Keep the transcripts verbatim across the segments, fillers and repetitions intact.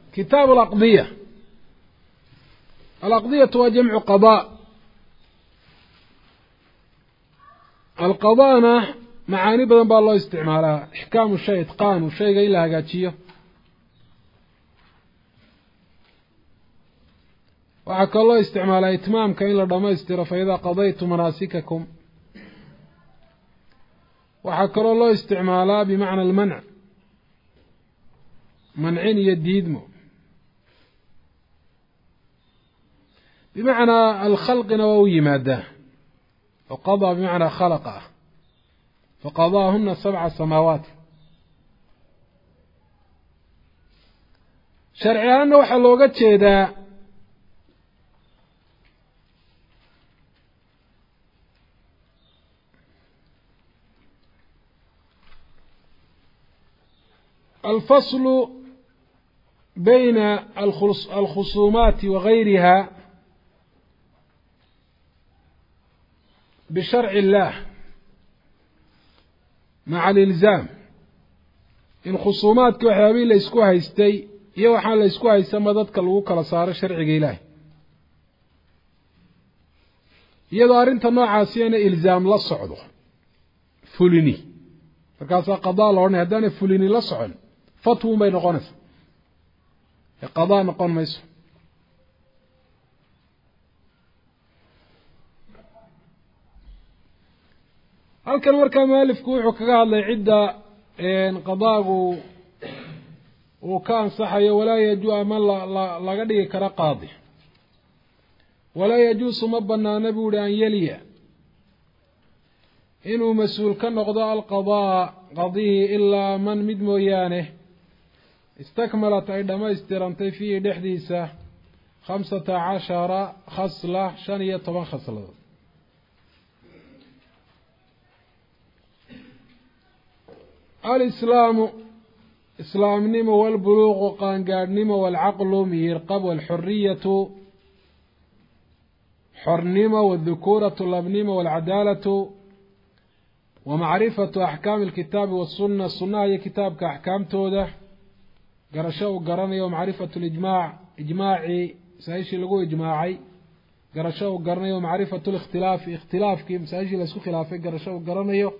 كتاب الأقضية. الأقضية هو جمع قضاء. القضاء معاني بدن با الله استعمالها، إحكام الشيء، إتقان الشيء إلا هجاتشيه. وحكى الله استعمالها إتمام كإن لدميستر فإذا قضيت مناسككم. وحكى الله استعمالها بمعنى المنع، منعين يديدمو، بمعنى الخلق نووي ماده، وقضى بمعنى خلقه، فقضاهن سبع سماوات. شرعيا أنه وحلوغة جيدا الفصل بين الخصومات وغيرها بشرع الله مع الإلزام. إن خصومات كوحيابين ليسكوها يستي يوحان ليسكوها يسمى كالوكا لصار شرع إلهي. يدار انت نوع عاسيان إلزام لصعده فلني فكاسا قضاء لورنا هدان فلني لصعن فتو بين غنس قضاء نقون ميسو. halkan markaa mualifku wuxuu kaga hadlay cidda qadaagu uu ka ansaxayo walaa yajuu ama laga dhigi kara qaadi, walaa yajuusu ma banaana buuhi an yeliya inuu mas-uul ka noqdo alqadaa qadihii ilaa man mid mooyaane istakmalat ay dhammaystirantay fiihi dhexdiisa khamsata cashara khasla shan iyo toban khasladood. الإسلام إسلام نمو والبلوغ قانقاد نمو والعقل ميرقب والحرية حر نمو والذكورة لبنمو والعدالة ومعرفة أحكام الكتاب والسنة. السنة هي كتاب كأحكام توده قرشو قرني ومعرفة الإجماع إجماعي سايشي لقو إجماعي قرشو قرني ومعرفة الاختلاف اختلاف كيم سايشي لسو خلافي قرشو قرني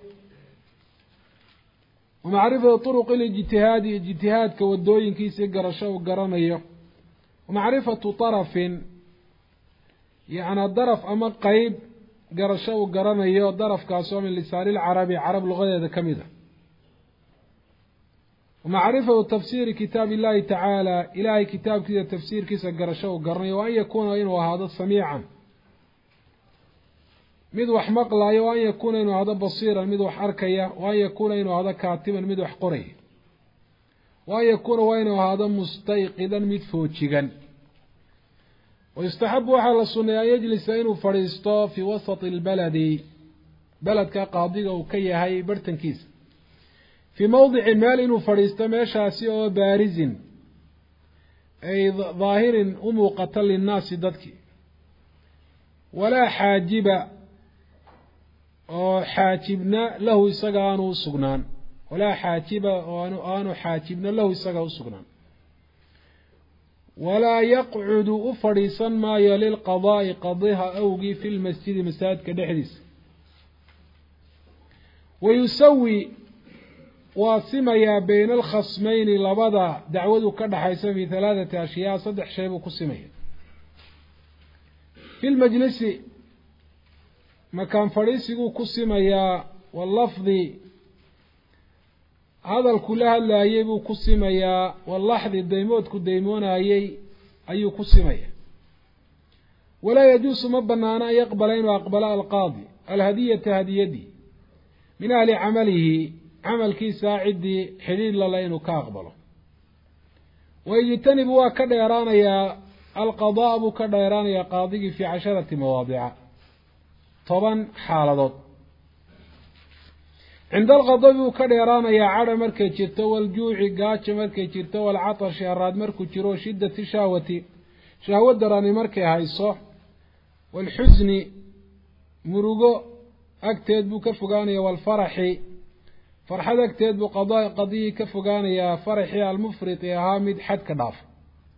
ومعرفة طرق الاجتهاد اجتهاد كودوين كيس قرشو قرنيه ومعرفة طرف يعني الضرف أما قيب قرشو قرنيه ضرف كاسو من لسان العربي عرب لغة هذا كمذا. ومعرفة تفسير كتاب الله تعالى إلهي كتاب كذا تفسير كيس قرشو قرنيه وأن يكون إنه هذا سميعا مدوح مقلى وأن يكون إنه هذا بصيرا مدوح أركيا وأن يكون إنه هذا كاتبا مدوح قري وأن يكون وإنه هذا مستيقظا مدفوتشيغا. ويستحب على السنة أن يجلس إنه فريستو في وسط البلد بلد كقاضي وكي هاي برتنكيس في موضع مال إنه فريستو ماشاسي وبارز أي ظاهر أمو قتل الناس ضدك ولا حاجب oo xaajibna lahu isaga aanu u sugnaan walaa xaajiba oo aanu aanu xaajibna lahu isaga u sugnaan walaa yaqcudu u fadhiisan maayo lilqadaa'i qadiha awgii fi lmasjidi masaajidka dhexdiisa wayusawi waa simayaa bayna alkhasmayni labada dacwadu ka dhaxaysa fi halaathati ashyaa saddex shay buu ku simaya fi lmajlisi مكان فريسيقو كسيميا واللفظ هذا الكلها لا يبو كسيميا واللحظ الديموت كديمون أي أي كسيميا. ولا يجوز مبنانا يقبلين وأقبل القاضي الهدية هديدي من أهل عمله عمل كي ساعدي حليل للين كاقبله ويجتنبوا كذا يرانا يا القضاء كذا يرانا يا قاضي في عشرة مواضع طبعا حالضات. عند الغضب كديران يا عرى مركي جرتو والجوع قاش مركي جرتو والعطش يراد مركو جرو شدة شهوتي شهوة دراني مركي هاي الصح والحزن مرقو أكتد بو كفقاني والفرح فرح أكتد بو قضاء قضية كفقاني يا فرحي المفرط يا هامد حد كداف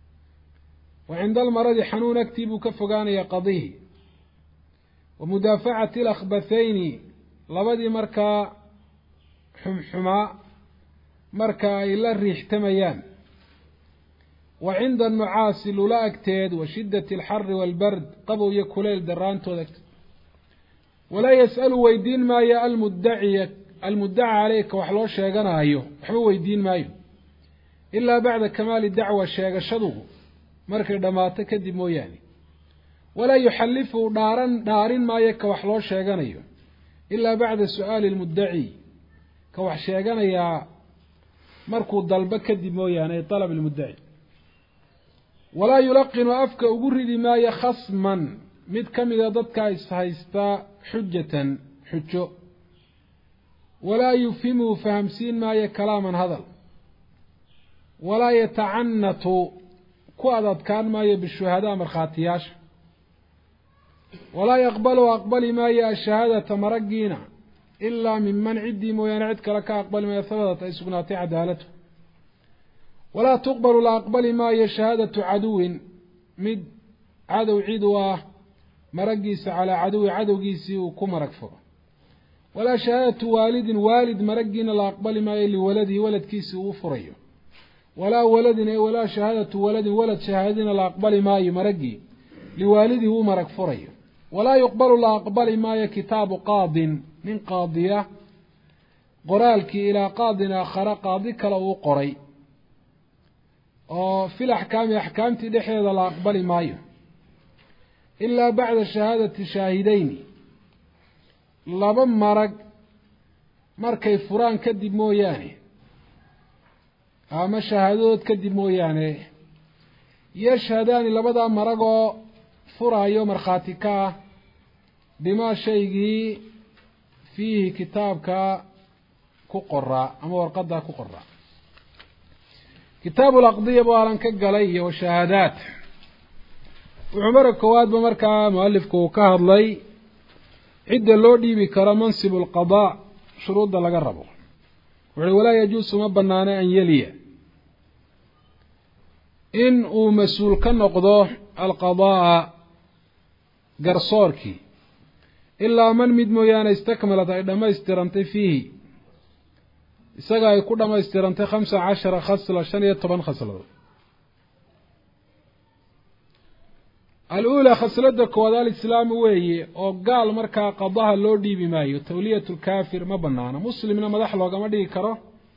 وعند المرض حنون اكتب كفقان يقضيه ومدافعة الأخبثين لبدي مركا حمحما مركا إلا الريح تميان وعند النعاس لا أكتاد وشدة الحر والبرد قبو يكوليل دران تودك ولا يسأل ويدين ما يا المدعي المدعى عليك وحلو شيغانا ايو وحبو ويدين مايو إلا بعد كمال الدعوة شيغشدو markay dhamaato kadib mooyaane walaa yuxallifu dhaaran dhaarin maayo ka wax loo sheeganayo ilaa bacda su'aali almuddaci ka wax sheeganaya markuu dalba kadib mooyaane talab almuddaci walaa yulaqinu afka ugu ridi maayo khasman mid kamida dadka is haysta xujatan xujo walaa yufhimu fahamsiin maayo kalaaman hadal walaa yatacannatu ku adadkaan maayo bishuhadaa markhaatiyaasha walaa yaqbalu aqbali maayo ashahaadata maragiina ilaa minman ciddii mooyaane cid kale ka aqbali maayo habadat ay sugnaatay cadaalatu walaa tuqbalu la aqbali maayo shahaadatu caduwin mid cadow cid u ah maragiisa calaa caduwi cadowgiisii uu ku marag furo walaa shahaadatu waalidin waalid maragiina la aqbali maayo liwaladihi waladkiisii uu furayo walaa waladin ay walaa shahaadatu waladin walad shahaadina la aqbali maayo maragii liwaalidihi uu marag furayo walaa yuqbalu la aqbali maayo kitaabu qaadin nin qaadiya qoraalkii ilaa qaadin aakhara qaadi kale uu qoray oo fil axkaami axkaamtii dhexeeda la aqbali maayo ilaa bacda shahaadati shaahidayni laba marag markay furaan kadib mooyaane ama shahaadadood kadib mooyaane yashhadaani labadaa maragoo furaayo markhaati ka ah bimaa shaygii fiihi kitaabka ku qoraa ama warqadaa ku qoraa kitaabu laqdiya buu alan ka galay iyo washahaadaat wuxuu mara koowaadba markaa mualifku uu ka hadlay cidda loo dhiibi karo mansibu alqadaa shuruudda laga rabo wuxuui walaa yajuusu ma banaana an yeliya in uu mas-uul ka noqdo alqadaa'a garsoorkii ilaa man mid mooyaane istakmalat ay dhammaystirantay fiihi isaga ay ku dhammaystirantay khamsa cashara khasla shan iyo toban khasladood al-uulaa khasladda koowaad alislaamu weeye oo gaal markaa qadaha loo dhiibi maayo tawliyatu lkaafir ma banaano muslimna madax loogama dhigi karo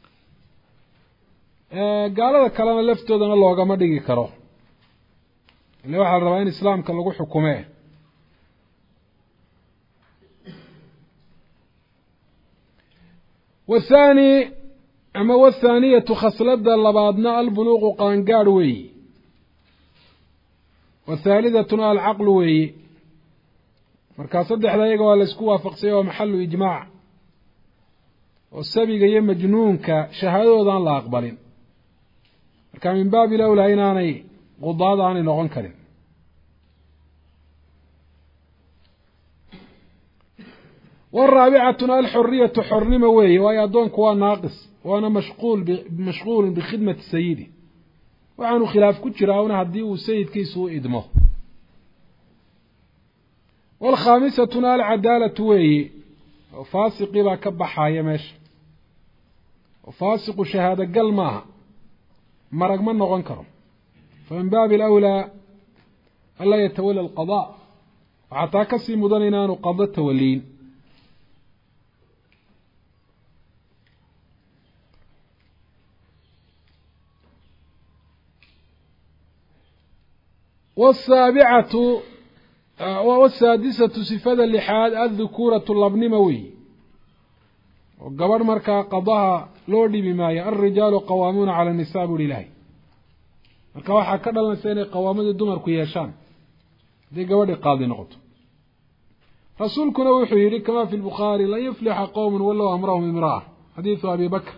gaalada kalena laftoodana loogama dhigi karo ile waxaa la rabaa in islaamka lagu xukumee wathaani ama wathaaniyatu khasladda labaadna albuluuqu qaangaadh weeyi wathaalidatuna alcaqlu weeyi markaa saddexda iyaga waa la isku waafaqsay oo maxalu ijmaac oo sabiga iyo majnuunka shahaadadoodan la aqbalin marka min baabi lawlaa inaanay qudaada aanay noqon karin waraabicatuna alxuriyatu xornimo weeye waayo addoonku waa naaqis waana mashquul mashquulun bikhidmati sayidi waxaanu khilaaf ku jiraa una haddii uu sayidkiisu u idmo waalkhaamisatuna alcadaalatu weeye oo faasiqii baa ka baxaaya meesha oo faasiqu shahaado gal maaha marag ma noqon karo famin baabi alawlaa anlaa yatawala alqadaa waxaa taa kasii mudan inaanu qado tawaliin والسابعة والسادسة صفة اللحاد الذكورة اللبنمة وي وقبر مركا قضاها لوردي بمايا الرجال قوامون على النساء بالله مركا واحا كدل نسيني قوامون الدمر كياشان دي قبر قاضي نقط رسولكنا وحيري كما في البخاري لا يفلح قوم ولو أمرهم امرأة حديث أبي بكر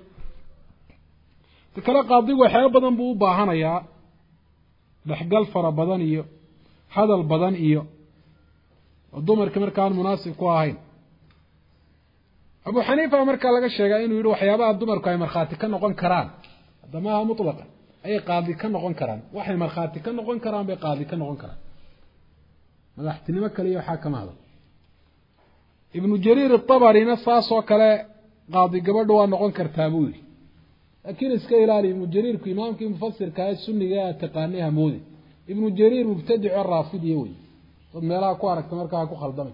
تكلا قاضي وحيا بدن بو باهانا يا dhexgal fara badan iyo hadal badan iyo dumarka markaan munaasib ku ahayn Abu Hanifa markaa laga sheegay inuu yiri waxyaabaha dumarku ay marxaati ka noqon karaan damaha mutlaq ay qaadi ka noqon karaan waxay markhaati ka noqon karaan bay qaadi ka noqon karaan madaxtinimo kale iyo waxa kama hado ibnu jariir at-tabarina saasoo kale qaadi gabadhu waa noqon kartaa buu yiri laakiin iska ilaali ibnu jariirku imaamkii mufassirka ah sunniga ah taqaanay hamoodi ibnu jariir mubtadic raafidi way dad meelaha ku aragta markaa ku khaldamay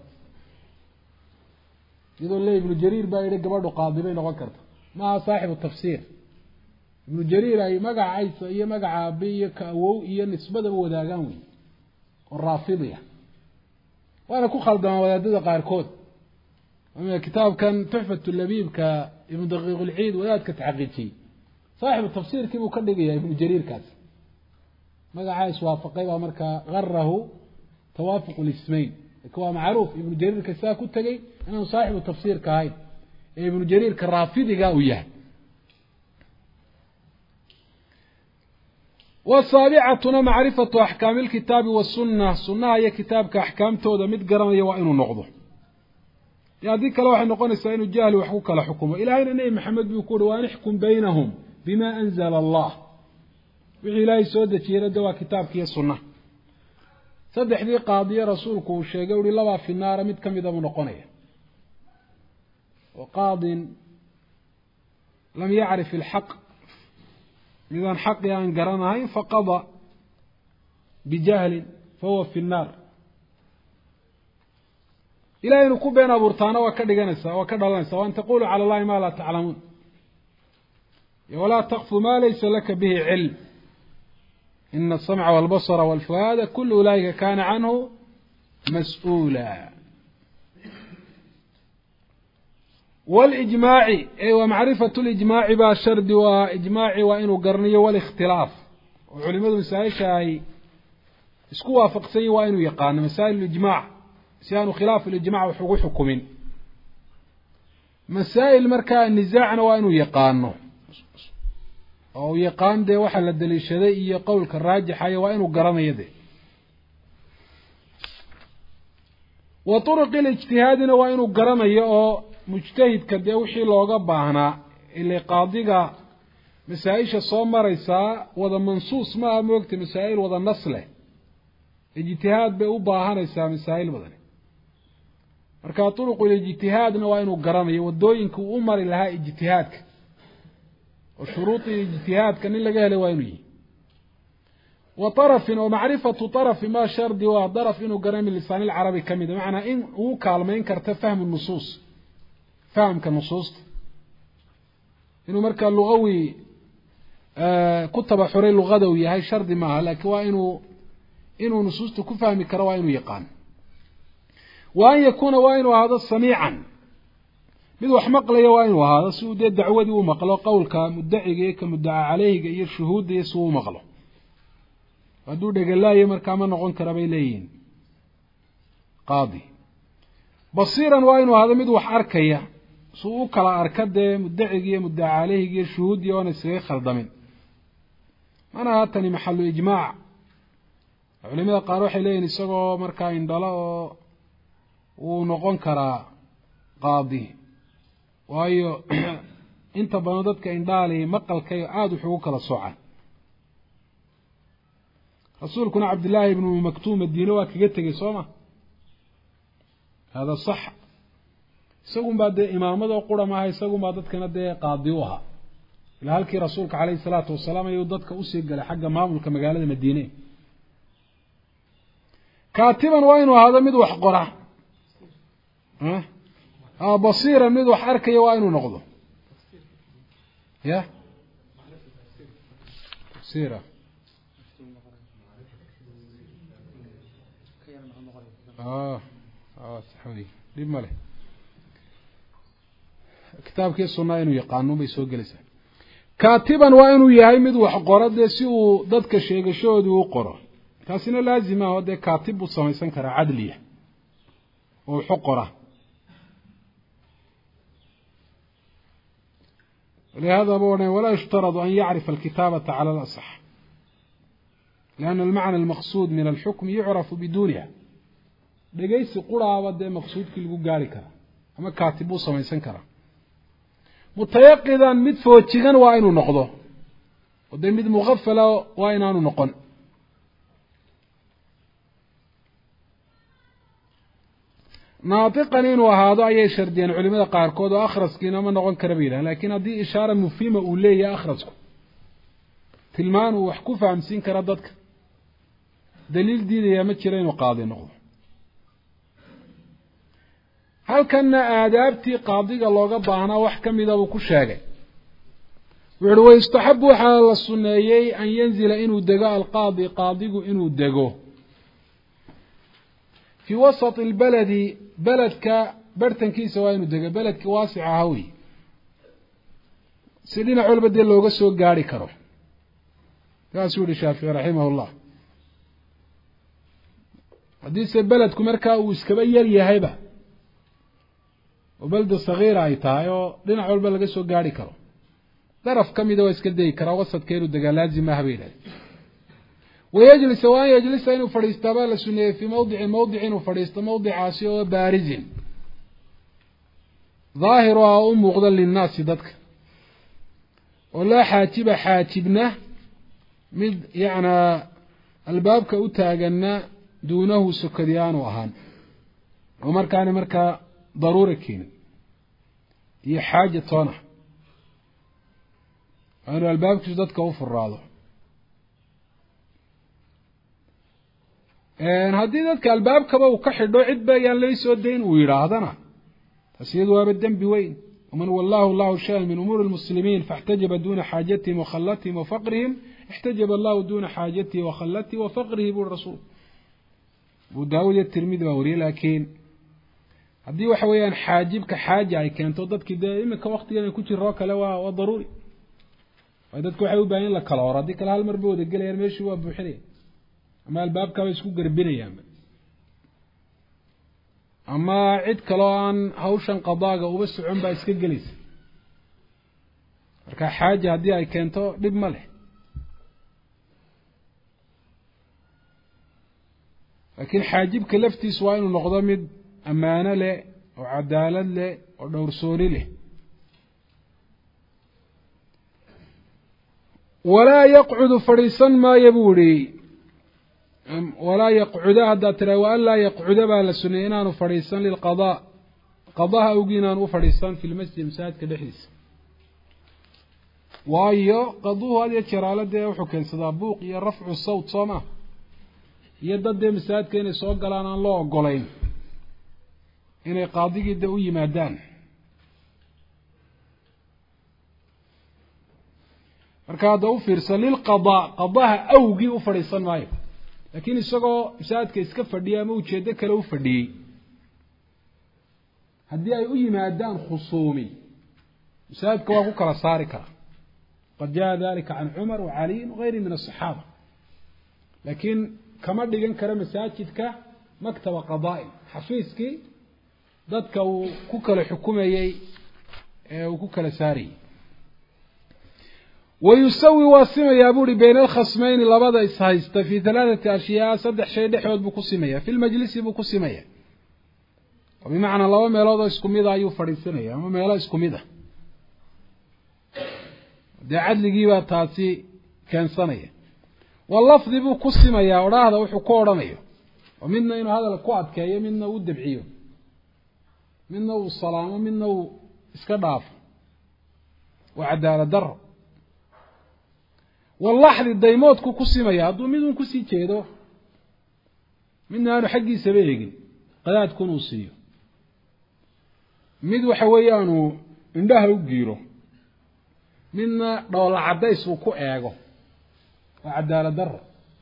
idoo leey ibnu jariir baa yiri gabadhu qaadi bay noqon kartaa ma saaxibu tafsiir ibnu jariir ay magaciisa iyo magaca abiyo ka awow iyo nisbada wadaagaan way oo raafidiya waana ku khaldama wadaadada qaar kood ama kitaabkan tuhfatu labibka ibn daqiiq al-eid wadaadka taxqiiqi saaxibu tafsiirkii uu ka dhigay ibnu jariir kaas magaciisa waafaqay baa marka qarahu توافق الاسمين كوا معروف ابن جرير كسا ku tagay inuu saaxibu tafsiir ka ahay ibn jariir ka raafidiga u yahay wasabi'atuna ma'rifatu ahkam alkitab was-sunnah sunnah ya kitabka ahkaamtooda mid garanaya waa inuu noqdo yaadi kale waxa noqonaysaa inuu jahli wax ku kala xukumo ilaahayna nabi maxamed buu ku dhawaanay xukum baynahum bima anzala allah wixii ilaahay soo dejiyay dawaa kitabkiisa sunnah saddexdii qaadiye rasuulku uu sheegay uu laba fi naar mid kamida uu noqonaya oo qaadin lam ya'rif al-haq midan haq yaan garanahay faqada bijahl fahuwa fi an-nar ila inuu ku been abuurtaana waa ka dhiganaysa waa ka dhalanaysa waan taqulu ala allahi ma la ta'lamun ya wala taqfu ma laysa laka bihi ilm إن السمع والبصر والفؤاد كل أولئك كان عنه مسؤولا والإجماع أي ومعرفة الإجماع باشرد وإجماع وإنه قرنية والاختلاف وعلماء المسائل شاي اسكوا فقسي وإنه يقان مسائل الإجماع سيانو خلاف الإجماع وحقوق حكمين مسائل مركا النزاع وإنه يقانه أو يقان ده وحل الدليشة قول كالراجح وإنه قرن يده وطرق الاجتهاد وإنه قرن يده مجتهد كده وحي لوغا باهنا اللي قاضيغا مسائش الصوم ريسا وذا منصوص ما موقت مسائل وذا نصله اجتهاد بأو باهنا ريسا مسائل بدني مركا طرق الاجتهاد وإنه قرن يده ودوينك أمر لها اجتهادك وشروط الاجتهاد كان إلا قال وينه وطرف ومعرفة طرف ما شرد وضرف إنه قرام اللسان العربي كميدا معنى إن هو كالمين كرت فهم النصوص فهم كالنصوص إنه مركا اللغوي آه كتب حري اللغوي هاي شرد معها لكن وإنه إنه نصوص تكفهم كروا إنه يقان وأن يكون وإنه هذا سميعا mid wax maqlaya waa inuu ahaado si uu de dacwadii uu maqlo qowlka muddaciga ka muddaca calayhiga iyo shuhuudda si uu maqlo haduu dhagalaayo markaa ma noqon kara bay leeyihiin qaadi basiiran waa inuu ahaado mid wax arkaya si uu kala arkade muddaciga iyo muddaca calayhiga iyo shuhuudda oo isaga khaldamin mana hatani maxallu ijmaac culimada qaar waxay leeyihiin isagoo markaa indhala oo uu noqon karaa qaadi waayo inta badan dadka indhaali maqalkay aad u xugu kala soocan rasuulkuna abdullah ibn maktum madiina waa kaga tagay sooma hada sax isagun baad imaamada quramaha isagun baad dadkana de qaadi u aha ila halkii rasuulka kaleey salaatu wasalaam ayuu dadka u sii galay xagga maamulka magaalada Madiina kaatiban waa inuu hada mid wax qora ha اه بصيرا مid wax arkaya waa inuu noqdo ya بصيرا اه اه صحوي dib male kitaabkii sunnah inuu yaqaano bay soo galaysaa kaatiban waa inuu yahay mid wax qorade si uu dadka sheegashoodu u qoro taasina laazim ah oo de kaatib u samaysan kara cadliya oo xuqora لهذا بقولنا ولا يشترط أن يعرف الكتابة على الأصح لأن المعنى المقصود من الحكم يعرف بدونها دقيس قرى وده مقصود كل قارك أما كاتبو سميسن كرا متيقظا مدفوتشغا وإنه نقضه ودي مد مغفلة وإنان نقن ناطقا إنه هذا أي شردين علماء قاركود وأخرس كينا ما نقول كربيلا لكن هذه إشارة مفهمة أولية أخرسكم تلمان وحكو فهمسين كردتك دليل دين يا متشرين وقاضي نقول هل كان آدابتي قاضي الله قبعنا وحكم إذا وكشاقي ويستحب حال السنيي أن ينزل إنه دقاء القاضي قاضي إنه دقوه في وسط البلد بلدك برتن كيسا وإنه دقاء بلدك واسع هوي سيدنا علبة دي اللوغة سوق قاري كروح رسول الشافعي رحمه الله حديث بلدك مركا واسكبير يهيبه وبلدة صغيرة أي تايو لنا علبة لغا سوق قاري كروح طرف كم إذا واسكدي كرا وسط كيلو دقا لازم ما هبيله ويجلس وان يجلس إنه فريستبال السنة في موضع موضع وفريست موضع عاسي وبارز ظاهرها أم مغضل للناس ضدك ولا حاتب حاتبنا مد يعني الباب كأتاقنا دونه سكديان وهان ومركان مركا ضروري كين هي حاجة طانة أنا الباب كجدتك وفر راضو إن هدي ذاتك الباب كبا وكحدو عدبا يان ليسو الدين ويرادنا تسيد وابدن بوين ومن والله الله شاء من أمور المسلمين فاحتجب دون حاجتهم وخلتهم وفقرهم احتجب الله دون حاجته وخلته وفقره بالرسول وداود الترمذي ووري لكن هدي وحويان حاجبك حاجة أي كانت ضدك دائما كوقت يعني كنت الراك لوا وضروري dadku waxay u baahan la kala hor hadii kala hal mar buu wadagelayaan meeshii waa buuxinay ama albaabka way isku garbinayaan ama cid kale aan hawshan qadaaga uba socon baa iska galaysa marka xaaja hadii ay keento dib ma leh laakiin xaajibka laftiis waa inuu noqdo mid amaano leh oo cadaalad leh oo dhowrsooni leh ولا يقعد فريسا ما يبوري ولا يقعد هذا ترى ولا يقعد بها السنينان فريسا للقضاء قضاها وجينان وفريسا في المسجد مساعد كدحيس وايو قضوه هذه الشرالة ده وحكين صدابوق يرفع الصوت صما يدد مساعد كين يسوق لنا الله قلين إن قاضي جدا ويمادان marka hada u fiirsan lil qadaa qadaha awgi u fariisan maayo laakiin isagoo misaadka iska fadhiya ama ujeedo kale u fadhiyay hadii ay u yimaadaan khusuumi misaadka waa ku kala saari kara qad jaa dalika an umar wa ali wa ghayri min as-sahaba laakiin kama dhigan kara masaajidka maktaba qadaa xafiiski dadka uu ku kala xukumayay ee uu ku kala saariyay ويسوي واسمة يا بوري بين الخصمين لبدا إسهايست في ثلاثة أشياء صدح شيء دحوت بكسمية في المجلس بكسمية وبمعنى الله ما يلاضى اسكميدا أيو فريسينية ما يلاضى اسكميدا دي عدل جيبا تاسي كان صنية واللفظ بكسمية وراه هذا وحكورا ميو ومنا إنه هذا القوات كاية منا ودبعيو منا والصلاة ومنا اسكداف وعدالة در واللحظ الديموت كو كسميا هادو ميدون كسي جيدو منا انو حقي سبيغين قداد كونو سيو ميد waxa weeyaanu indhaha u giiro midna dhool cadays uu ku eego waa cadaalad darro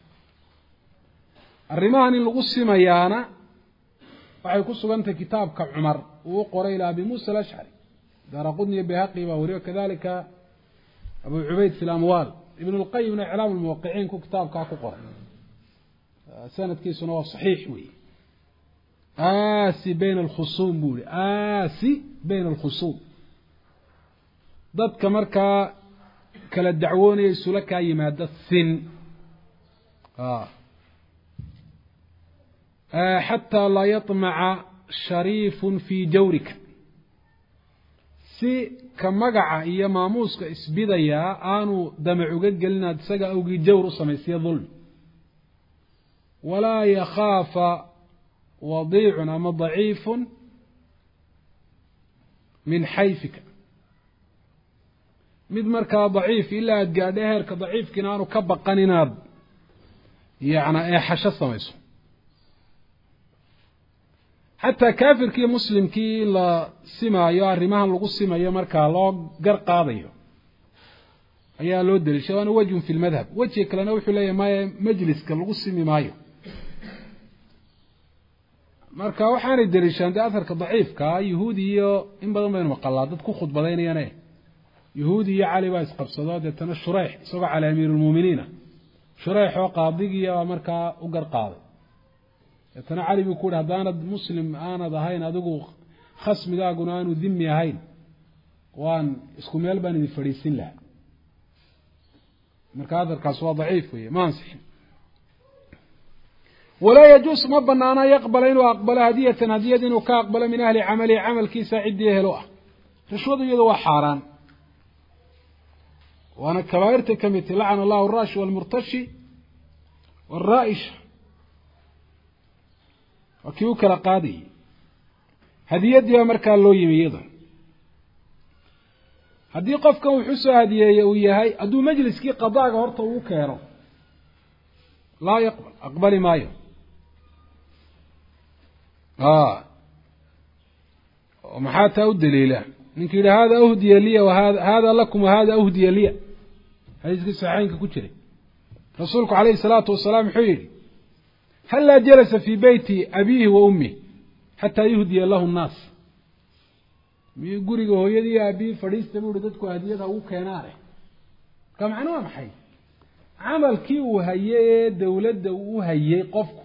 arrimahan in lagu simayaana waxay ku sugantay kitaabka Umar uu qoray ila Abi Musa al-Ash'ari daraqudni bihaqi wa wariyo kadalika Abu Ubayd fi al-Amwal ابن القيم إعلام الموقعين كو كتاب كاكو قرأ سنة كيسونا وصحيح وي آسي بين الخصوم بولي آسي بين الخصوم ضد كمركا كلا الدعوون يسولك أي مادة الثن آه. آه حتى لا يطمع شريف في جورك si ka magaca iyo maamuuska isbidayaa aanu damac uga gelinaad isaga awgii jawr u samaysiya dulmi walaa yakhaafa wadiicun ama daciifun min xayfika mid markaa daciif ilaa aad gaadho heerka daciifkiina aanu ka baqan inaad yacni eexasho samayso xataa kaafirkii muslimkii la simaayo arrimahan lagu simayo markaa loo gar qaadayo ayaa loo deliishay waana wejhun fi lmadhab wejiga kalena wuxuu leeyahay maya majliska lagu simi maayo marka waxaanay deliishaan dee aharka daciifkaa yuhuudi iyo in badan baynu maqalaa dad ku khudbadaynayane yuhuudi iyo cali baa isqabsado deetana shureyx isagoo cali amiiruulmuuminiina shureyx oo qaadigiia baa markaa u gar qaaday deetana cali buu ku yihi haddaanad muslim aanad ahayn adigu khasmigaaguna aanu dimi ahayn waan isku meel baan idin fadhiisin lahaa marka aharkaas waa daciif weeye ma ansixin walaa yajuus ma banaana yaqbala inuu aqbalo hadiyatan hadiyad inuu ka aqbalo min ahli camalihi camalkiisa ciddii helo ah rishwadu iyadu waa xaaraan waana kabaa'irta ka mid tahy lacana allahu araashi waalmurtashi waalraaisha waa kii u kala qaadayay hadiyaddii baa markaa loo yimi iyada haddii qofkan wuxuu soo hadiyeeye uu yahay hadduu majliskii qadaaga horta uu keeno laa yaqbal aqbali maayo maxaa taa u daliila ninkii yihi hada uhdiya liya wahada hada lakum wahada uhdiya liya xadiiskii saxiixeynka ku jiray rasuulku calayhi salaatu wasalaam wuxuu yihi hallaa jalasa fii beyti abiihi wa ummih xataa yuhdiya lahu nnaas miyuu guriga hooyadii iyo aabihii fadhiista buu ihi dadku hadiyada ugu keenaane marka macnu waa maxay camalkii uu hayay ee dawladda uu hayay qofku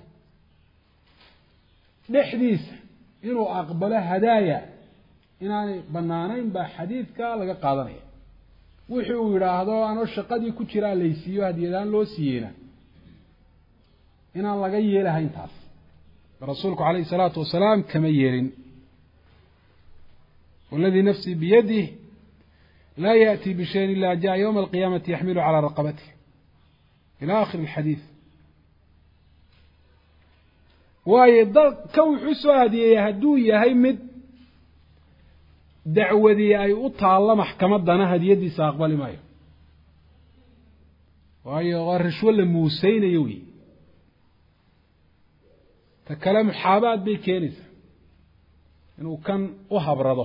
dhexdiisa inuu aqbalo hadaaya inaanay banaanayn baa xadiidka laga qaadanaya wixii uu yidhaahdo anoo shaqadii ku jiraa laysiiyo hadiyadaan loo siiyeyna inaan laga yeelahayn taas rasuulku calayhi salaatu wasalaam kama yeelin waladii nafsii biyadih laa yaأtii bishayin ila jaءa ywma alqiyaamati yaxmilu calaa raqabatih ila akhiri alxadiid waayo dad ka wuxuu soo hadiyeeyey hadduu yahay mid dacwadii ay u taallo maxkamaddana hadiyaddiisa aqbali maayo waayo waa rishwo la muuseynayo wey ta kale muxaabaad bay keenaysaa inuu kan u habrado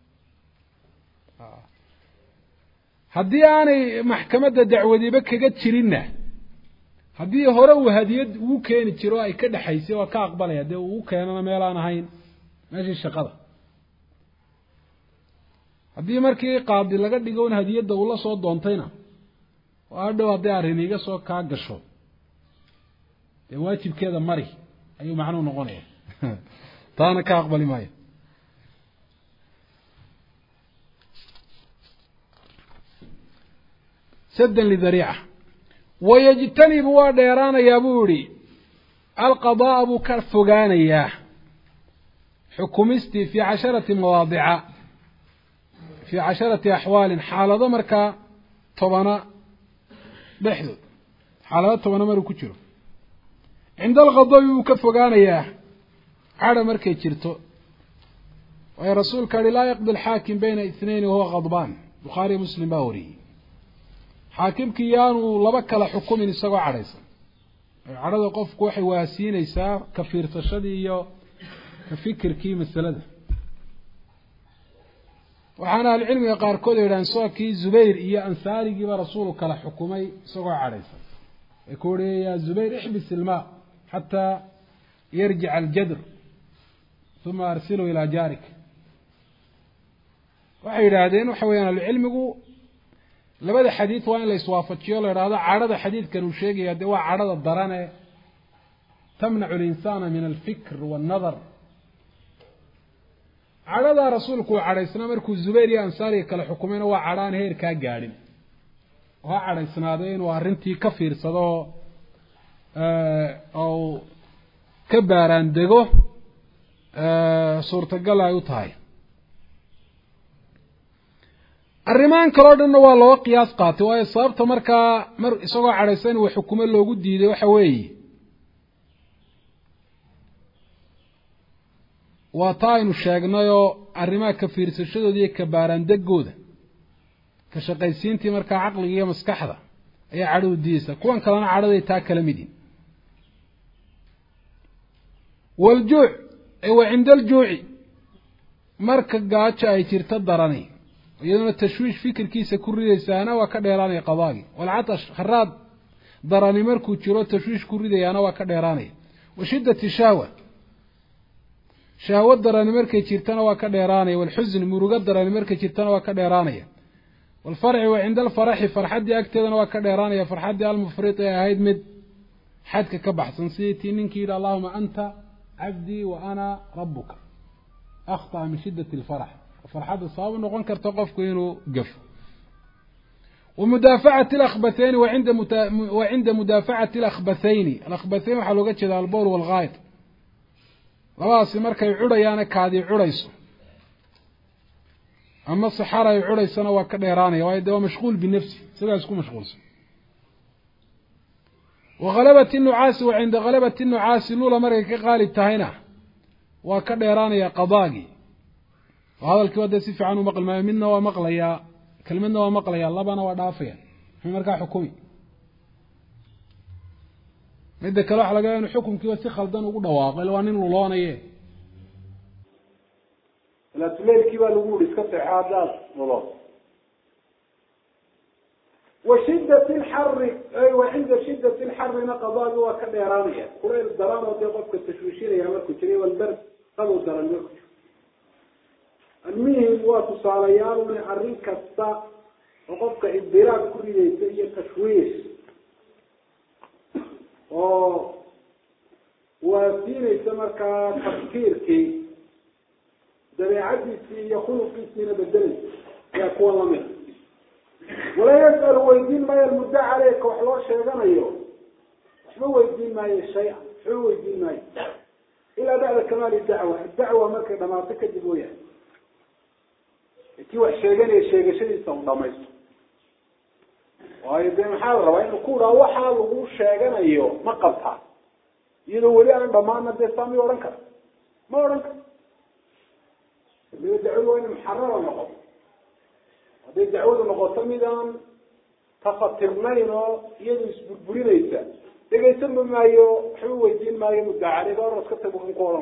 haddii aanay maxkamadda dacwadiiba kaga jirinna haddii hore uu hadiyad ugu keeni jiro ay ka dhexaysay waa ka aqbalaya dee uu keenana meel aan ahayn meeshii shaqada haddii markii qaadi laga dhigo in hadiyadda uu la soo doontayna oo hadhow hadday arrin iga soo kaa gasho dee waajibkeeda mari ayuu macnuu noqonaya taana ka aqbali maayo saddan lidariica wayajtanibu waa dheeraanayaa buu yihi alqadaa'a buu ka fogaanayaa xukumistii fii casharati mawaadica fii casharati axwaalin xaalado markaa tobana dhexdood xaalado tobana maruu ku jiro cinda alqadaa'i wuu ka fogaanayaa cadha markay jirto waayo rasuulka yihi laa yaqdi alxaakim bayna itnayn wahuwa qadbaan bukhaariyo muslim baa wariyey xaakimkii yaanu laba kala xukumin isagoo cadhaysan cadhada qofku waxay waasiinaysaa ka fiirsashadii iyo ka fikirkii masalada waxaana ahlucilmiga qaarkood yidhahan soo kii zubayr iyo ansaarigiiba rasuulu kala xukumay isagoo cadhaysan ee ku uhi yaa zubayr ixbis ilmaa xataa yarjica aljadr uma arsilhu ilaa jaarik waxay yidhaahdeen waxa weyaan ahlucilmigu labada xadiid waa in la iswaafajiyo la idhaahdo cadhada xadiidkan uu sheegaya dee waa cadhada darane tamnacu alinsaana min alfikr waannadar cadhadaa rasuulku uu cadhaysnaa markuu zubayr iyo ansaariga kale xukumayna waa cadhaan heerkaa gaadhin oo ha cadhaysnaaday inuu arrintii ka fiirsado ou ka baaraan dego suurtagal ay u tahay arrimaan kaloo dhanna waa loo qiyaas qaatay waayo sababta markaa mar isagoo cadhaysan wax xukumo loogu diiday waxa weeye waa taa aynu sheegnayoo arrimaha ka fiirsashadooda iyo ka baaraandegooda ka shaqaysiintii markaa caqliga iyo maskaxda ayaa cadho u diidaysa kuwan kalena cadhaday taa kala midin waljuuc wa cinda aljuuci marka gaajo ay jirto darani iyaduna tashwiish fikirkiisa ku ridaysaana waa ka dheeraanaya qadaagi walcatash haraad darani markuu jiro tashwiish ku ridayaana waa ka dheeraanaya wa shiddati shahwa shahwo darani markay jirtana waa ka dheeraanaya walxusn murugo darani markay jirtana waa ka dheeraanaya walfarci wa cinda alfaraxi farxaddii agteedana waa ka dheeraanaya farxaddii almufrid ee ahayd mid xadka ka baxsan sidii tii ninkii yidhi allahuma anta cabdii wa ana rabuka akhطأ min shiddati alfarax farxadda sabab noqon karta qofku inuu gafo ومدافعة الأخبثين وعند متا... وعند مدافعة الأخبثين الأخبثين waxaa looga jeeda albowl والغايط labadaasi markay cudhayaana kaadii cudhayso ama saxara ay cudhaysana waa ka dheeraanaya waayo dee waa mashquul binafsi sidaas ku mashquulsan وغلبة النعاس وعند غلبة النعاس لولا markay ka qaalib tahayna waa ka dheeraanaya qadaagii hadalkii wada si fiican u maqal maayo midna waa maqlayaa kelmadna waa maqlayaa labana waa dhaafaya muxuu markaa xukumi midda kale waxa laga yaabaa in xukunkii si khaldan ugu dhawaaqo ilaa nin luloonaye la tuleelkii baa lagu iska saxaadaad lulo وشدة الحر أي وعند شدة الحر نقضاء وكديرانية كل الدرام وتقف التشويشين يا مركو تري والبرد قالوا ترى المركو المهم وتصاليان من عرين كستا وقفك الدراك كل يسير تشويش و وفين يسمك تفكير كي دري عدي يخلق في سنة بالدرس يكون لمن ولا يسأل ويدين ما المدعى عليك وحلوش شيئا أيوه شو ويدين ما الشيء شو ويدين ما إلى بعد كمال الدعوة الدعوة مركز ما تكذب وياه كي وحشيغان يشيغ شيء يسوون ضميس وهي دين حاضرة وإن كورا وحال وغوش شيغان أيوه ما قبطها يدو ولي أنا ضماننا دي سامي ورنك ما ورنك يدعوه إن محررة نقض هذه دعوة مقاطمة تخطرنين يدرس بالبريدة تجي يسمى ما يو حلو الدين ما يمدع عليه دار كتب مقارنة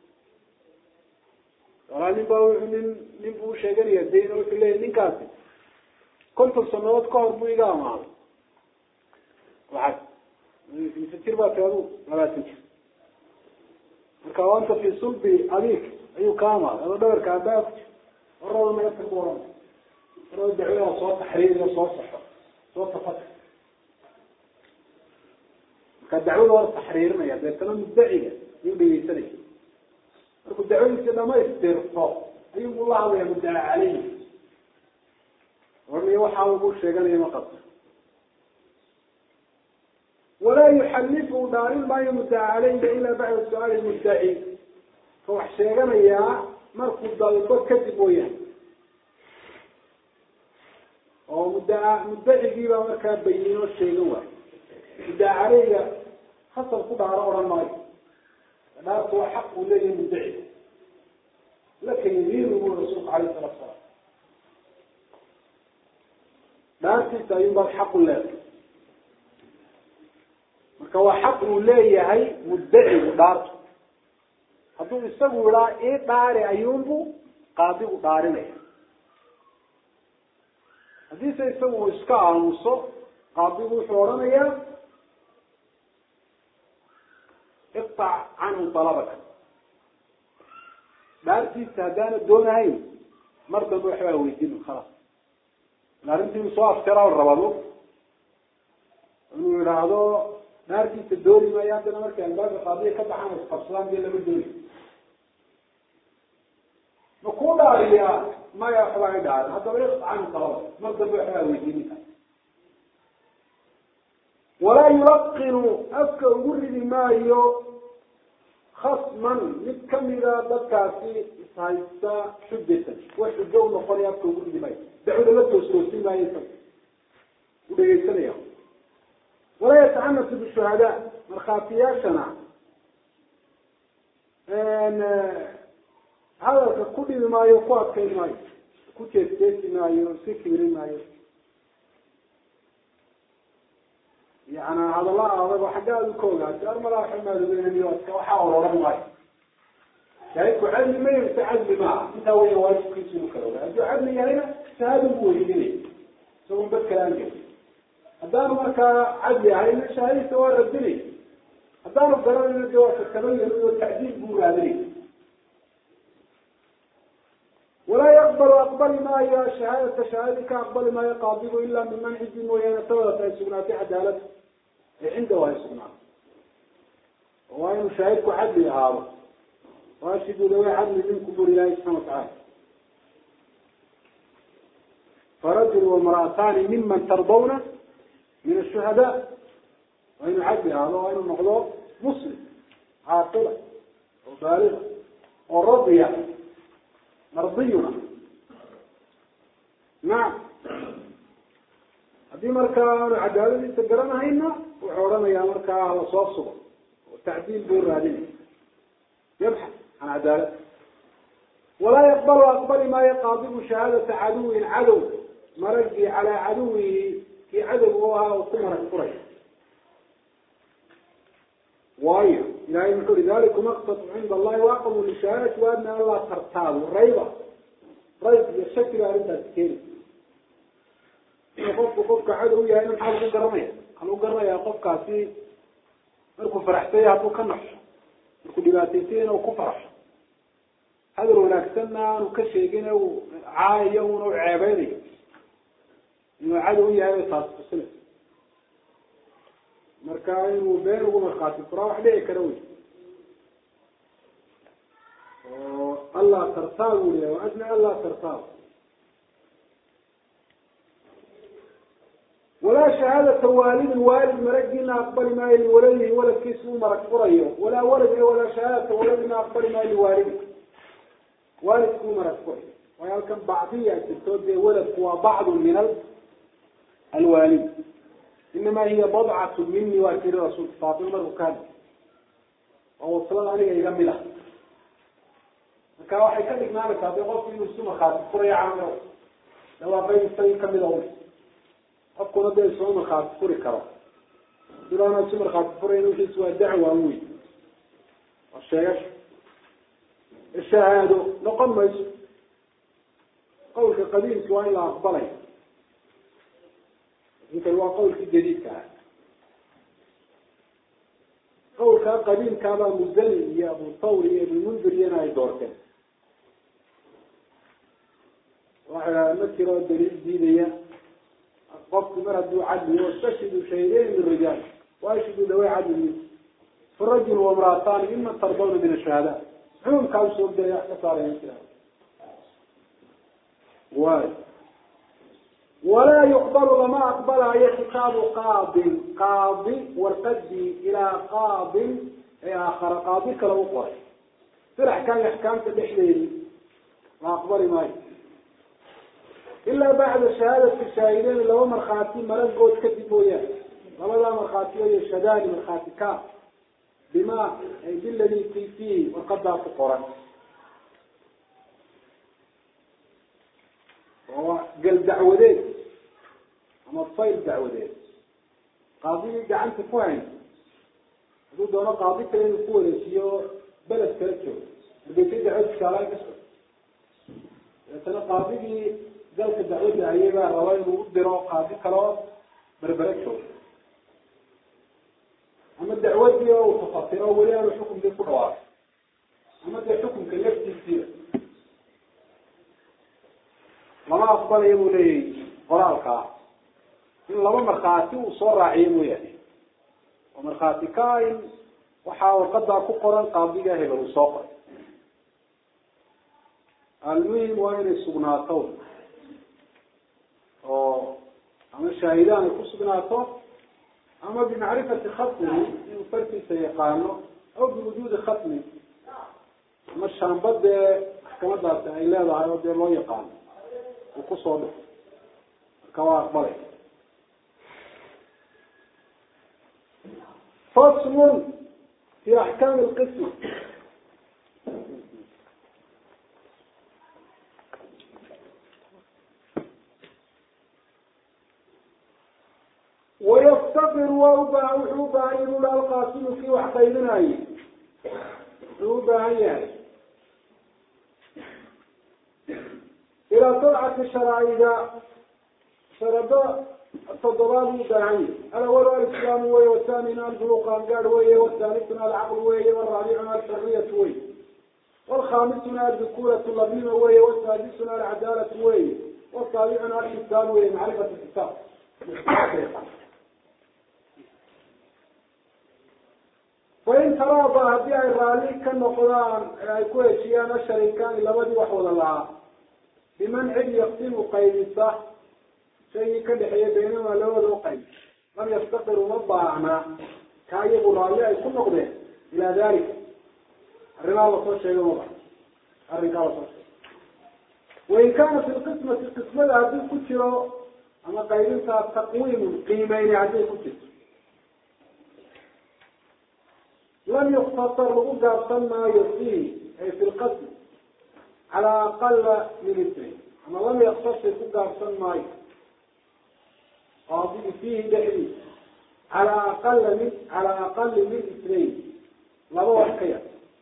قال نبوا من نبوا شجرة الدين وكله نكاسي كنت السنوات كهر بيجا معه واحد يفكر بقى هذا ما تنشف الكوانت في صلب عليك أيو كامل هذا دور كعبات الرضا ما يفكرون رد دعوة صوت تحرير وصوت صحة صوت فتح كان دعوة ورا تحرير ما يعني كلام مدعية يبي يسري كنت دعوة كذا ما يسترفع أي والله هذا مدعي عليه ورمي وحاول يقول شيء قال لي ما قصر ولا يحلفه دارين ما يمدعي عليه إلا بعد السؤال المدعي فهو حشيغان إياه مركب ضالبات كذب وياه oo muddaa muddaciga baa markaa bayino sheegay muddaa cariga xasab ku dhaaro oran maayo dhaartu waa xaq uu leeyahay muddaci laakiin yiriidu rasuulka kaleey sallallahu alayhi wasallam dhaartiisa ayuu baa xaq u leeyahay marka waa xaq uu leeyahay muddaci dhaartu hadduu isagu ilaa ee dhaare ayuunbu qaadigu dhaarinaya haddii se isagu uu iska aamuso qaadigu wuxuu odhanayaa iqtac canhu talabaka dhaartiisa haddaana doonahayn mar dambe waxbaa weydiin khalaas arrintii soo aftiraa rabado inuu yidhaahdo dhaartiisa dooni maayo haddana markay albaabka qaadiga ka baxaan isqabsadaan dee lama dooni ma ku dhaariyaa maya waxbaa i dhaaran haddaba iqtac canhu talabaka mar dambe waxbaa weydiin walaa yulaqinu afka ugu ridi maayo خصما متكملة ضدكاسي هايسا حجة وحجة ونقرية بتوقف دماء دعونا لا توسوسين ما يسمى وليسنا يوم ولا يتعنت بالشهداء من خافياشنا ان هذا كل ما يقوى كلمة كنت يستيقظ ما يمسك ما يمسك يعني هذا الله هذا حاجة الكوغا صار مراح ما بين اليوم وحاول رماي شايف علم ما يتعلم معه انت وين واجب كيس مكروه هذا علم هنا شهاده موجودين سوون بالكلام كده هذا مركا عدل علينا شهاده سواء الدنيا هذا قرر ان الجواز التبين والتعديل بولادي ولا يقبل أقبل ما هي شهادة شهادك أقبل ما يقابله إلا من من حد وينتظر في سجنات عدالة عنده وهي سجنات وهي شهادك عدل هذا وأشهدوا ذوي عدل منكم دون الله سبحانه وتعالى فرجل وامرأتان ممن ترضون من الشهداء وإن عدل هذا وإن المغلوب مسلم عاقلة وبالغة والرضية مرضينا نعم هذه مركا العدالة تقرنها هنا وحورنا يا مركا على صوف صبر وتعديل بور هذه يبحث عن عدالة ولا يقبل أقبل ما يقابل شهادة عدو عدو مرجي على عدوه في عدوها وكمر القرية وايا لا يمكن ذلك مقصد عند الله واقم للشهادة وأن الله ترتاب الريبة ريب يشكل أرنتا تكيني قفك قفك عدو يا إنم حالو قرمية حالو قرمية قفك في مركو فرحتيها هاتو كنح مركو دباتيتين وكفرح هذا هناك سنة وكشيقين وعاية وعيبيني إنه عدو يا إنم تاسف السنة مركاين وبين ومرخاتي فراح ليه كروي الله ترتاو لي وأدنى الله ترتاو ولا شهادة والد والد مرجنا أقبل ما يلي ولده ولد كيسو مرك قريه ولا ولد ولا شهادة ولدنا أقبل ما يلي والده والد كو مرك قريه ويالكم بعضية تتوجه ولد هو بعض من الوالد إنما هي بضعة مني وأكيد رسول فاطمة وكان ووصلنا عليه يجملها كان واحد كان يجمعنا كان يقول في نسمة خاطر قرية عامة لو أبين السنة كملهم أبقوا نبدأ السنة خاطر قرية كرام دلونا نسمة خاطر قرية نوشي سوى الدعوة أموي الشيش الشهادة نقمز قولك قديم سواء لا أقبله يمكن هو قول جديد كان قول كان قديم كان مزني يا أبو طول يا ابن منذر ينا يدور كان وعلى مثل الدليل دينية قفت مرد عدل واستشهدوا شهيدين من الرجال واشهدوا ذوي عدل فالرجل وامرأتان ممن ترضون من الشهادات عموم كان سوق ده يحتصر عليه الكلام واي ولا يقبل لما أقبل يخطاب قاضي قاضي وارتدي إلى قاض آخر قاضي كلو قري في الأحكام أحكام تدحليل ما أقبل ماي إلا بعد شهادة الشاهدين اللي هو مرخاتي مرد قوت كتبوا إياه ولا لا مرخاتي الشهداني مرخاتي كاف بما بالذي في فيه وقدر في القرآن وهو قال دعوتين أما الطيب دعوتين قاضي قاعد تفوعين هذول دونا قاضي كلين يقول شيء بلد كلتشو بدي تدعو شغلات كسر لأن قاضي قال كدعوة عيبة رواية مقدرة قاضي كلام بربرتشو أما الدعوة دي وتفاصيل أولياء الحكم دي كلها أما ده حكم كلفت كثير لما أقبل يقولي قرالك إن لما مرخاتي وصور عيمو يعني ومرخاتي كاين وحاول قد أكو قران قاضي جاهل وصاقر المهم وين السجناتون أما الشاهدان يكون سجناتون أما بمعرفة خطه إن فرق سيقانه أو بوجود ختم مش هنبدأ كما دارت أي لا ضعي ودي الله يقال وقصوا له كواك بلي فصل في أحكام القسم. ويفتقر وأربع وحوبا إلى القاسم في وحقيدنا وحوبا هي إلى طلعة الشرائع شربا التضراب متاعين الأول الإسلام وهي والثاني الفروقان قال وهي والثالث العقل وهي والرابع الحرية وهي والخامس الذكورة اللبيمة وهي والسادس العدالة وهي والسابع الحساب وهي معرفة الحساب. وإن تراضى هذه الرالي كالنقران يكون شيئا الشريكان لودي وحول الله بمنع يقسم قيمته شيء كدحية بينما لو الوقي لم يفتقر مضاعنا كايب الرالي يكون نقضيه إلى ذلك الرجال الله شيء مضاع الرجال الله وإن كان في القسمة القسمة هذه كتيرة أما قيمتها تقويم قيمين هذه كتيرة لم يختصر لغة ما يصيه أي في القسم على أقل من اثنين أما لم يختصر لغة ما قاضي فيه دحيل على أقل من على أقل من اثنين لا هو الخير.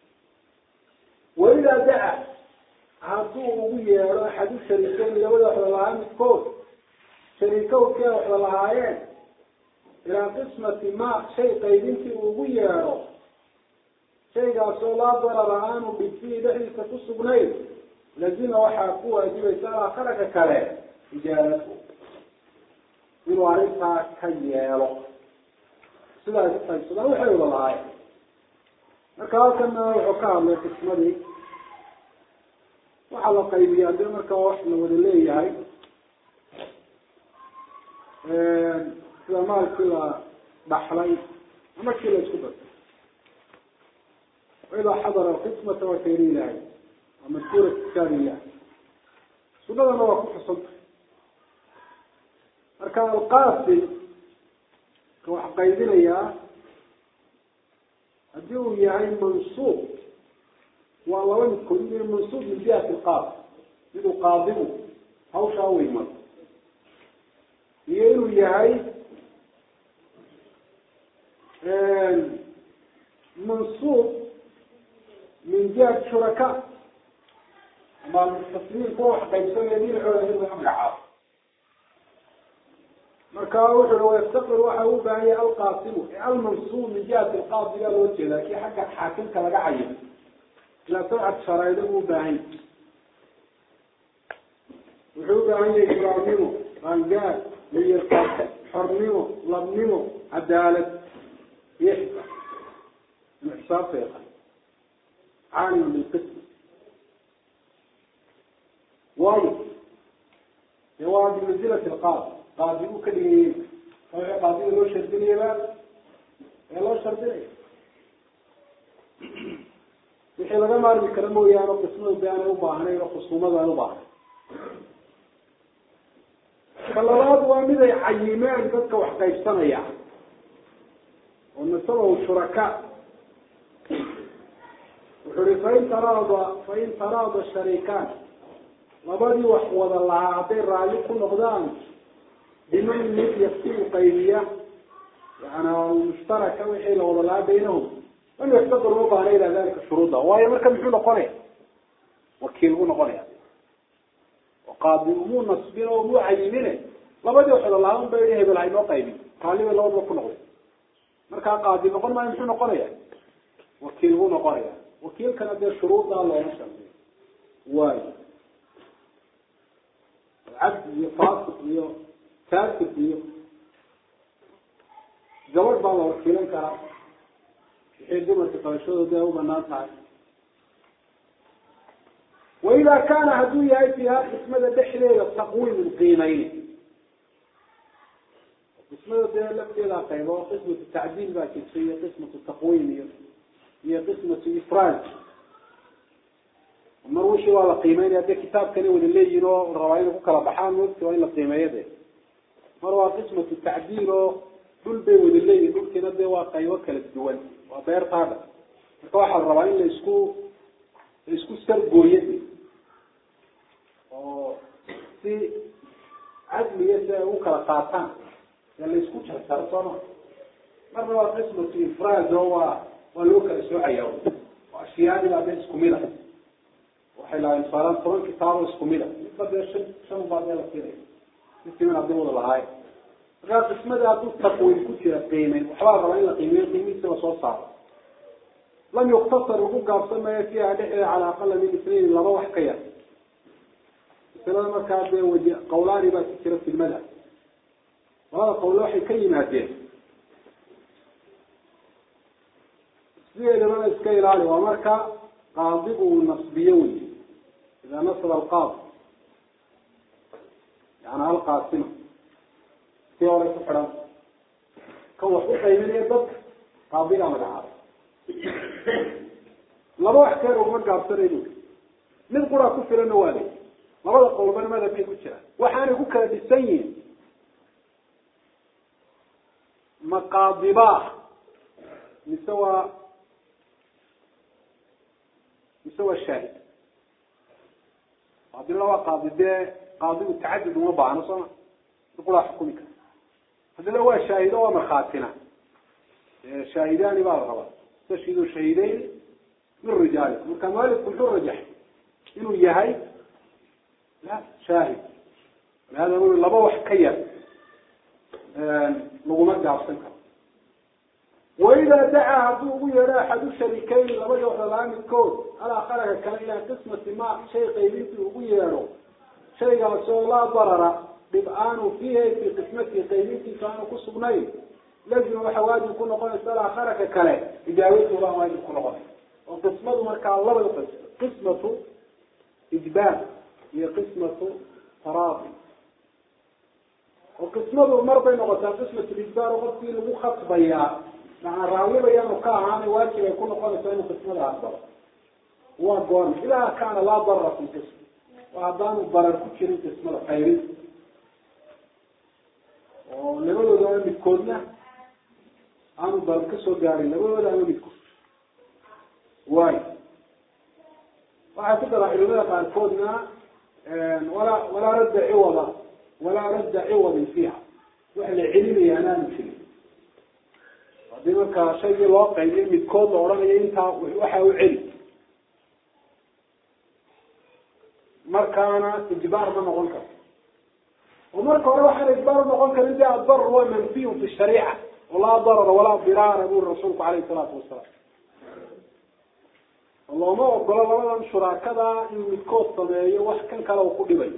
وإذا دعا عطوه ويا أحد الشريكين لولا حلالها متكون شريكون كانوا حلالهاين إلى قسمة ما شيء قيدين ويا شيء قاسوا لا ضرر عنه بالفيه دحيل كتصبنين لازم وحاكوها يجب يسأل آخرك كلام إجابته inuu arrintaa ka yeelo sidaas qaybsada waxay wada lahaayeen marka halkana wuxuu ka hadlay qismadii waxaa la qaybiyaa dee markaa wax la wada leeyahay sida maalkii la dhaxlay ama kii la isku dartay waidaa xadara alqismata waa kayri ilahay waa madkuura kitaabilah sunnadana waa ku xusantay marka alqaasim ka wax qaydinayaa haddii uu yahay mansuub waa laba midkood inuu mansuub min jihati alqaasim miduu qaadigu hawshaa u imado iyo inuu yahay mansuub min jihati shuraka ama mustaqimiin kuwa wax qaybsanaya dhinacooda in laga magacaabo marka wuxuu ويفتقر waxa uu baahan yahay alqaasim almansuub min jihati alqaadi ila loo jeedaa ki xagga xaakimka laga cayin ila sab'at sharaa'id uu baahan wuxuu baahan yahay islaamnimo qangaar liyirqaad xornimo labnimo cadaalad yixsa ihsaab fiiqa عالم بالقسم واجب جواب منزلة القاضي قاضي وكلي قاضي لو شردني لا لو شردني wixii laga maarmi karo mooyaane qismada baan u baahnay oo khusumada u baahnay kalabaad waa mid ay cayimeen dadka wax qaybsanaya oo nasaba shuraka wuxuu fayn taraada fayn taraada sharikan labadii wax wada lahaa haday raali ku noqdaan biman mid yaqtibu qaybiya yana mushtaraka wixii la wada lahaa baynahum أن يفتقر وضعنا إلى ذلك الشروط وهي مركب محول قرية وكيلون قرية وقابلون نصبين ومو عيمين لا بدي وحد الله بينه بالعين وقيمين قالوا الله وكل قرية مركب قابل نقول ما يمشون قرية وكيلون قرية وكيل كانت الشروط الله يشتغل واي عبد يفاصل ليه ثالث ليه زوج بعض وكيلين كرام حينما تقاشوا ده وبناتها وإذا كان هدوية فيها اسمه دحلة التقويم القيمين اسمه ده لك إلى قيمة قسمة التعديل باكي شيء قسمة التقويم هي قسمة إفراد مروشي ولا قيمين هذا كتاب كان يقول اللي ينو الروايين وكلا بحال نفسه وين القيمة يده مروا قسمة التعديل دول بي ود اللي دول كنا ده واقعي وكل الدول وبير طابع واحد الروايين اللي يسكو يسكو سر جويدي أو في عدل يسا وكلا قاطان اللي يسكو شهر صنع مروا قسمة إفراد هو والوكل سوعي وأشياء لا بيسكو ميلا وحلا إنفراد فرن كتاب اسكميلا يبقى شن شنو بعد ذلك كده يمكن من عبده ولا هاي غير اسمه ده أقول تقويم كتير قيمة وحوار رأينا قيمة قيمة سوى صوت صعب لم يقتصر وقوق قابصا ما يفيها على أقل من اثنين إلا روح كيا السلام كان قولان بس كتير في الملأ وهذا قول واحد كلمتين زي لما اسكيل عليه ومركا قاضبه النصبيوي إذا نصب القاضي يعني القاسمة في ورقة فرنسا كوح وحي من يدك قاضينا مدعاه لروح كير ومرقى بسرينه من قرى كفر النوالي مرضى قولبان ماذا فيه كتشرة وحاني كوكا بالسيين مقاضباه نسوى يسوى الشاهد قاضي الله قاضي ده قاضي متعدد ومبع نصنا يقول حكمك هذا هو الشاهد هو مرخاتنا شاهدان بعض غلط تشهدوا شهيدين من رجالكم وكان والد كل رجح إنه يهي لا شاهد هذا هو اللي بوح كيا لغمات دعوة وإذا دعا عدو يرى أحد الشريكين لما يوحى العام الكود على خلق كان إلى قسمة ما شيء قيمته ويرى شيء عصو لا ضرر ببقانوا فيه في قسمته قيمته كانوا كسبنين لازم وحواد يكون قوي سأل خلق كلام إجابته الله ما يكون قوي وقسمته مركع الله يقسم قسمته إجبار هي قسمة تراضي وقسمته مرضى نقطة قسمة الإجبار وقت له خط بيان مع الراوي بيان وكان واجب يكون قال سين قسمه أكبر هو قول إذا كان لا ضرر في القسم وأعضان الضرر كثير قسمه الخيري ولما ده بيكوننا أنا ضرر كسر جاري لما ده أنا بيكون واي وعلى فكرة إذا قال كوننا ولا ولا رد عوضا ولا رد عوض فيها وإحنا علمي أنا نشيل ديما كشيء واقعي من كل أوراني أنت وحاول علم مركانا إجبار ما نقولك ومركا روح الإجبار ما نقولك إن جاء الضرر هو منفي في الشريعة ولا ضرر ولا ضرار يقول الرسول عليه الصلاة والسلام الله ما أقول الله ما نشر كذا إن متكوت طبيعي وحكا كلا وكل بي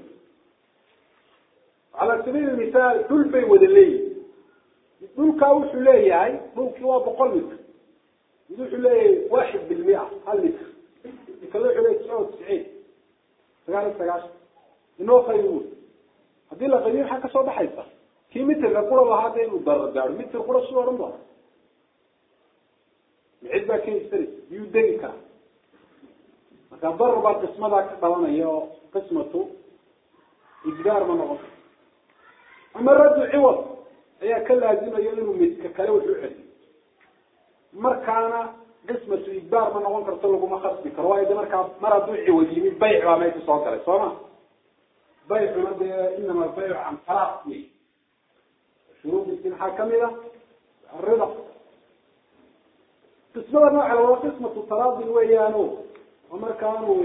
على سبيل المثال دول بي ودلي دول كاوش ليه يعني ممكن هو بقلب يدوش ليه واحد بالمئة هل لتر يكلوش ليه تسعة وتسعين سجال السجاش إنه خيرون هذه الغير حكى صوب حيثة كي مثل لقول الله هذا إنه ضرر دار مثل قرى الصور الله العدة كي يستري يوديك مثلا ضرر بعض قسمة ذاك طبعا هي قسمته إجدار من غصب أما الرد عوض هي كل لازم يلموا متككله وحوحل مركانا قسمة إجبار ما نقول كرتلقوا ما خص بكرواي ده مركا مرة دوعي وجيمي بيع وما يتصل عليه صما بيع ماذا إنما البيع عن طرفني شروط الاستنحاء كاملة الرضا قسمة ما على قسمة التراضي ويانو ومركانو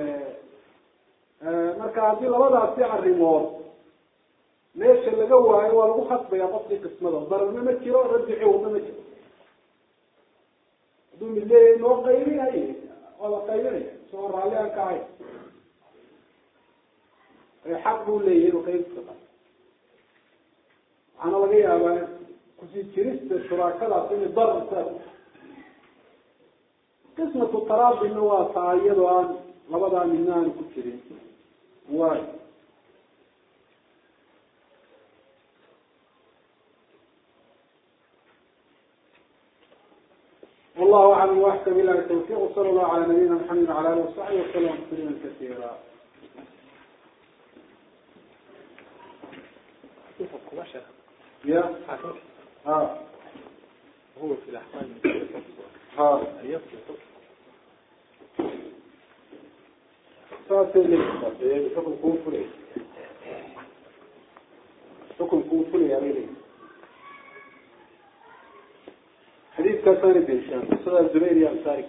مركا هذه لوضع فيها الريمور ليش اللي جوا هو لو خط بيا بطل قسمه ضرب ما مكيرو رجعي وما مكيرو دون اللي نو قيري هي ولا قيري صور عليها كاي يحبوا اللي يرو قير الثقة أنا لقيها أنا كنت شريت الشراكة في الضرب ثابت قسمة التراضي إنه هو صايد وان لبضع مننا كنت شريت واي والله أعلم وأحسن بالله التوفيق، وصلى الله على نبينا محمد وعلى آله وصحبه وسلم تسليما كثيرا. يا ها هو في الأحكام ها يصل صار لي بحكم كوفري حكم كوفري يا ريلي حديث كسر بن شام صدى الزبير يا أنصاري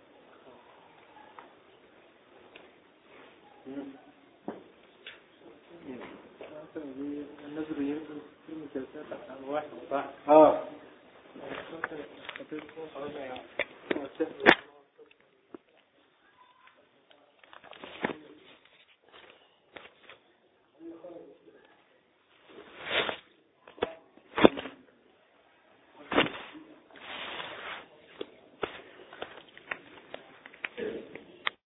النظر يمكن في المسلسلات عن واحد صح ها اه